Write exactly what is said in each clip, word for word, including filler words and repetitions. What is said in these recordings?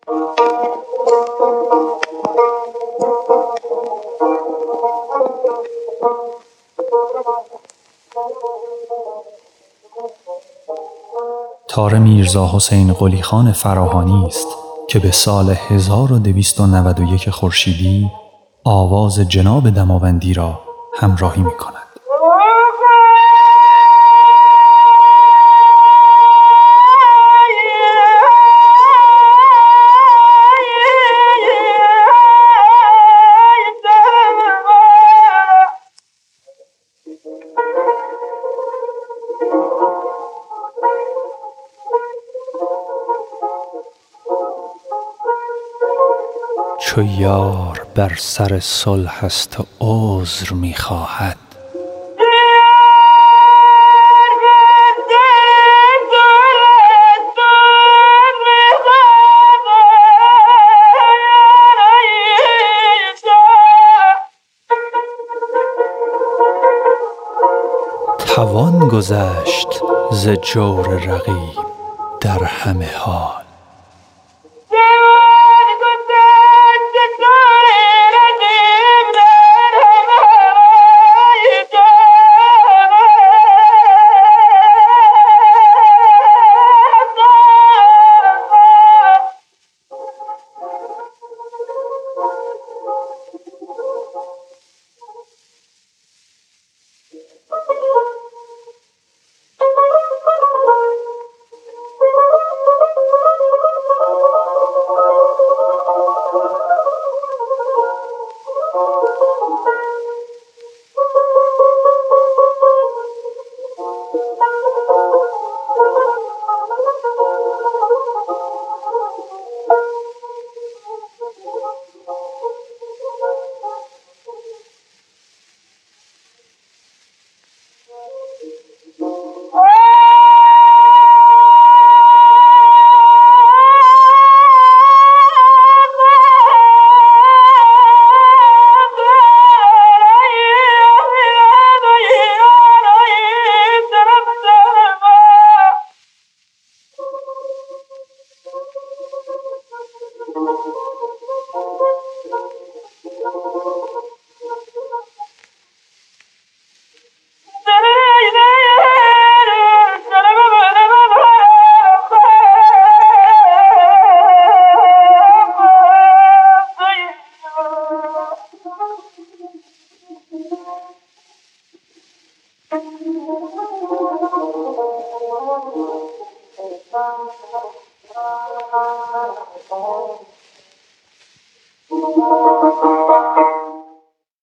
تار میرزا حسین قلی خان فراهانی است که به سال هزار و دویست و نود و یک خورشیدی آواز جناب دماوندی را همراهی می کند. چو یار بر سر صلح است و عذر می خواهد، توان گذشت ز جور رقیب در همه حال.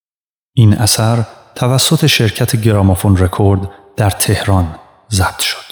این اثر توسط شرکت گرامافون رکورد در تهران ضبط شد.